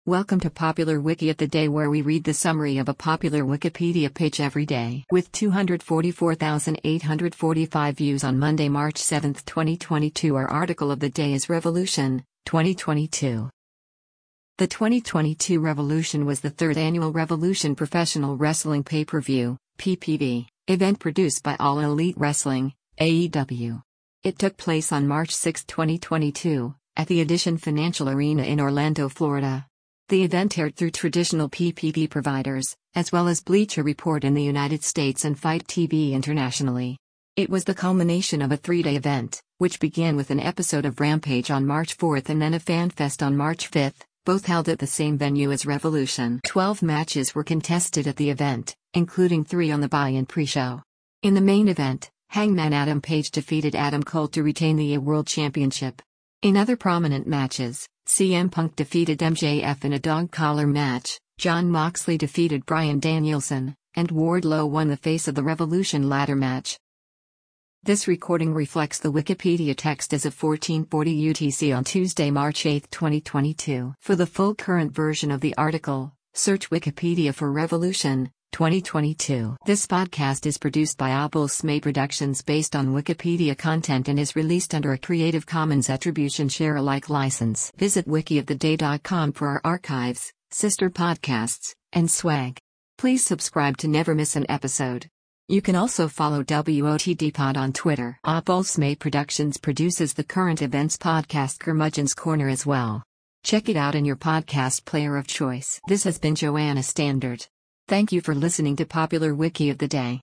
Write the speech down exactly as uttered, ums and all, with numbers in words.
Welcome to Popular Wiki of the Day, where we read the summary of a popular Wikipedia page every day. With two hundred forty-four thousand eight hundred forty-five views on Monday, March seventh, twenty twenty-two, our article of the day is Revolution, twenty twenty-two. The twenty twenty-two Revolution was the third annual Revolution Professional Wrestling Pay-Per-View, P P V, event produced by All Elite Wrestling, A E W. It took place on March sixth, twenty twenty-two, at the Edition Financial Arena in Orlando, Florida. The event aired through traditional P P V providers, as well as Bleacher Report in the United States and Fight T V internationally. It was the culmination of a three-day event, which began with an episode of Rampage on March fourth and then a Fan Fest on March fifth, both held at the same venue as Revolution. Twelve matches were contested at the event, including three on the buy-in pre-show. In the main event, Hangman Adam Page defeated Adam Cole to retain the World Championship. In other prominent matches, C M Punk defeated M J F in a dog collar match, Jon Moxley defeated Bryan Danielson, and Wardlow won the Face of the Revolution ladder match. This recording reflects the Wikipedia text as of fourteen forty U T C on Tuesday, March eighth, twenty twenty-two. For the full current version of the article, search Wikipedia for Revolution, twenty twenty-two. This podcast is produced by Abel-Smay Productions based on Wikipedia content and is released under a Creative Commons Attribution Share Alike license. Visit wiki of the day dot com for our archives, sister podcasts, and swag. Please subscribe to never miss an episode. You can also follow W O T D Pod on Twitter. Abel-Smay Productions produces the current events podcast Curmudgeon's Corner as well. Check it out in your podcast player of choice. This has been Joanna Standard. Thank you for listening to Popular Wiki of the Day.